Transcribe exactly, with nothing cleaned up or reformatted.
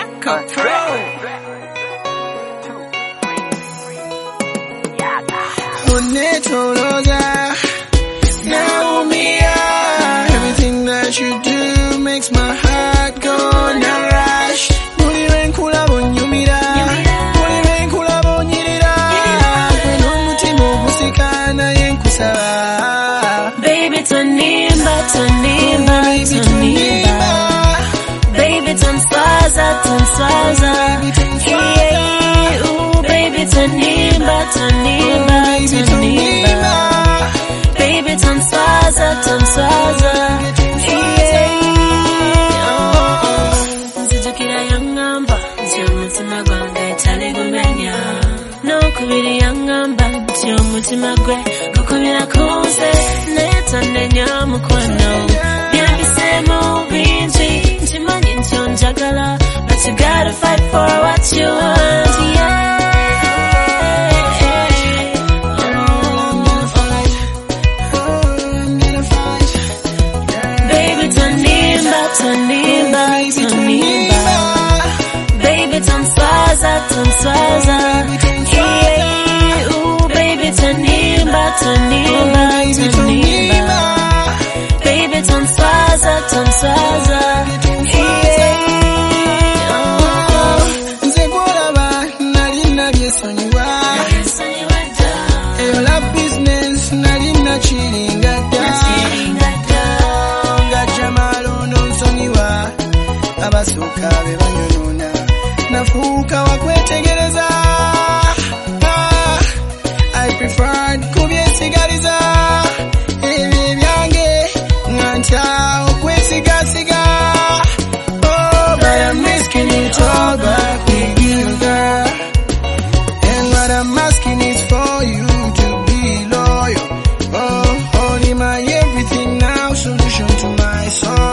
Record Pro. Unetoloza, naumia. Everything that you do makes my heart go on a rush. Muliwe nkula bonyumira, muliwe nkula bonyirira. Kweno mutima ogusikana yenkusaba. Baby tonimba, tonimba, tonimba. Baby tonswaza, tonswaza. Yeah, ooh, baby tonimba, tonimba, tonimba. Baby tonswaza, tonswaza. Yeah, oh. Nzijukira yangamba, nti omutima gwange taligumenya. Nokubiri yangamba, nti omutima gwe gukubira kunze. Naye tonnenya mukwano, byandisemu bingi. Nkimanyi nti onjagala, but you gotta fight for what you want, yeah. Baby tonimba, tonimba, tonimba. Baby tonswaza, tonswaza. Yeah, ooh, baby tonimba, tonimba, tonimba. Baby tonswaza, tonswaza. Yeah, oh. Nze gwolaba nali nabyesonyiwa. Eyo love business nali nakiringa dda. Nga Jamalo nonsonyiwa, abasooka be banyonoona. Nafuuka wakwetegereza. Ah, I preferred kubyesigaliza. Ebyo ebyange nga ntya okwesigasiga. Oh, but I'm asking it all back with you, girl. And what I'm asking is for you to be loyal. Oh, only my everything now, solution to my soul.